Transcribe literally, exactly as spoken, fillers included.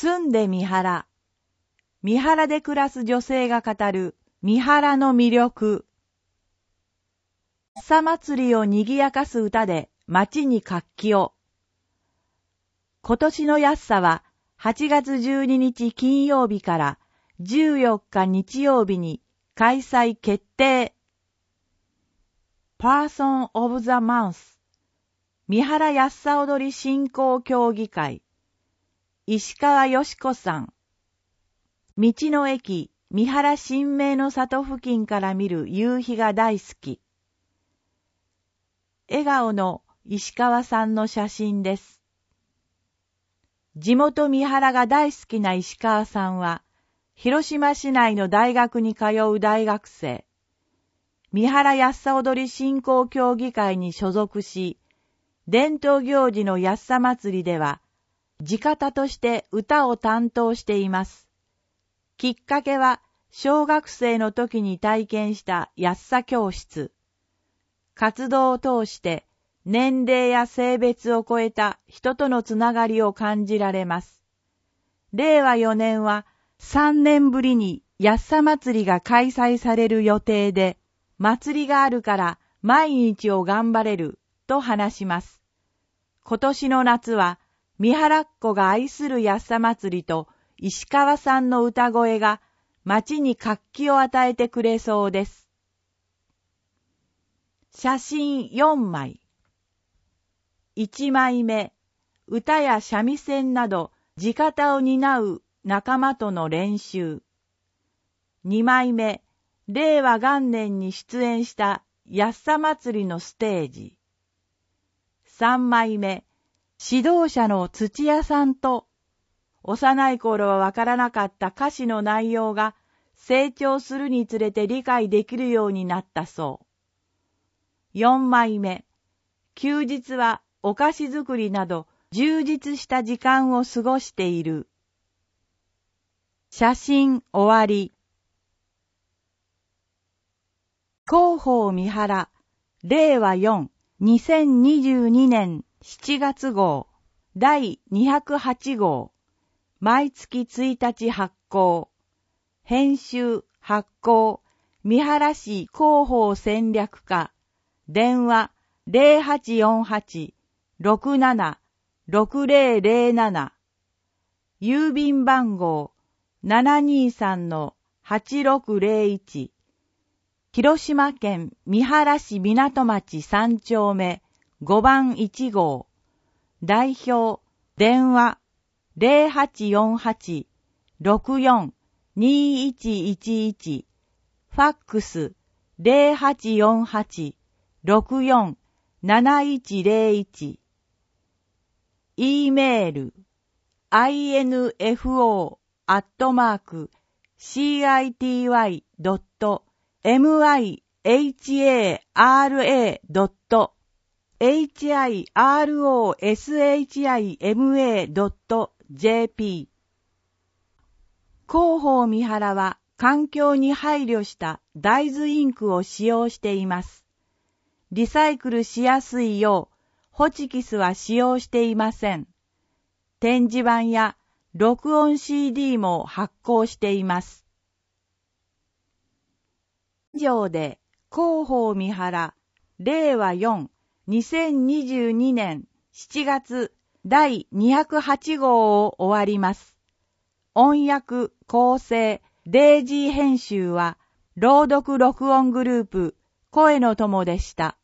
住んで三原。三原で暮らす女性が語る三原の魅力。朝祭りを賑やかす歌で街に活気を。今年の安さははちがつじゅうににち金曜日からじゅうよっか日曜日に開催決定。パーソン・オブ・ザ・マンス。三原安さ踊り振興協議会。石川よし子さん。道の駅三原新名の里付近から見る夕日が大好き。笑顔の石川さんの写真です。地元三原が大好きな石川さんは、広島市内の大学に通う大学生。三原安さ踊り振興協議会に所属し、伝統行事の安さ祭りでは、地方として歌を担当しています。きっかけは、小学生の時に体験した安さ教室。活動を通して、年齢や性別を超えた人とのつながりを感じられます。れいわよねんはさんねんぶりに安さ祭りが開催される予定で、祭りがあるから毎日を頑張れると話します。今年の夏は三原っ子が愛する安さ祭りと石川さんの歌声が街に活気を与えてくれそうです。写真よんまい。いちまいめ、歌や三味線など地方を担う仲間との練習。にまいめ、れいわがんねんに出演した安さ祭りのステージ。さんまいめ、指導者の土屋さんと、幼い頃はわからなかった歌詞の内容が成長するにつれて理解できるようになったそう。よんまいめ、休日はお菓子作りなど充実した時間を過ごしている。写真終わり。広報三原、れいわよん、にせんにじゅうにねんしちがつ号、だいにひゃくはち号、毎月ついたち発行。編集、発行、三原市広報戦略課、電話ゼロはちよんはち ろくなな ろくゼロゼロなな、郵便番号 ななにさん はちろくゼロいち、広島県三原市港町さんちょうめごばんいち号、代表、電話ゼロはちよんはち ろくよん にいちいちいち、ファックスゼロはちよんはち ろくよん なないちゼロいち、E メール アイエヌエフオー アットマーク シーアイティーワイ ドット ミハラ ドット エイチアイアールオーエスエイチアイエムエー ドット ジェーピー。広報三原は環境に配慮した大豆インクを使用しています。リサイクルしやすいよう、ホチキスは使用していません。展示板や録音 シーディー も発行しています。以上で広報三原、れいわよん、にせんにじゅうにねんしちがつだいにひゃくはち号を終わります。音訳、構成、デイジー編集は、朗読録音グループ、声の友でした。